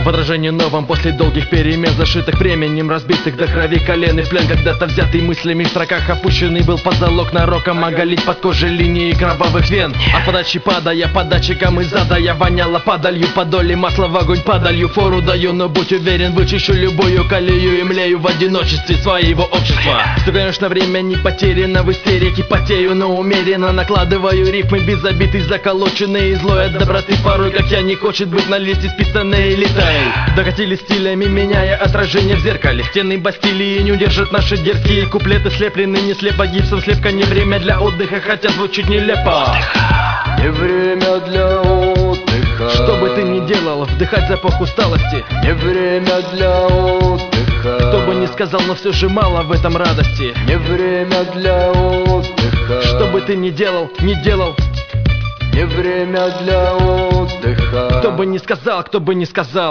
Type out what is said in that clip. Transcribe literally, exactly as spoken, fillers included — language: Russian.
В отражении новом после долгих перемен, зашитых временем, разбитых до крови колен и в плен, когда-то взятый мыслями в строках опущенный был позолок нароком, оголить под кожей линии кровавых вен. От подачи падая по датчикам и задая, воняло падалью, подоли масла в огонь падалью. Фору даю, но будь уверен, вычищу любую колею и млею в одиночестве своего общества. Что, конечно, время не потеряно, в истерике потею, но умеренно накладываю рифмы без обид и заколоченные злой от доброты. Порой, как я, не хочет быть на листе списанной элитой. Докатились стилями, меняя отражение в зеркале. Стены Бастилии не удержат наши дерзкие куплеты, слеплены не слепо гипсом, слепка не время для отдыха, хотя звучит нелепо. Не время для отдыха. Что бы ты ни делал, вдыхать запах усталости. Не время для отдыха. Кто бы ни сказал, но все же мало в этом радости. Не время для отдыха. Что бы ты ни делал, не делал. Не время для отдыха. Кто бы ни сказал, кто бы ни сказал.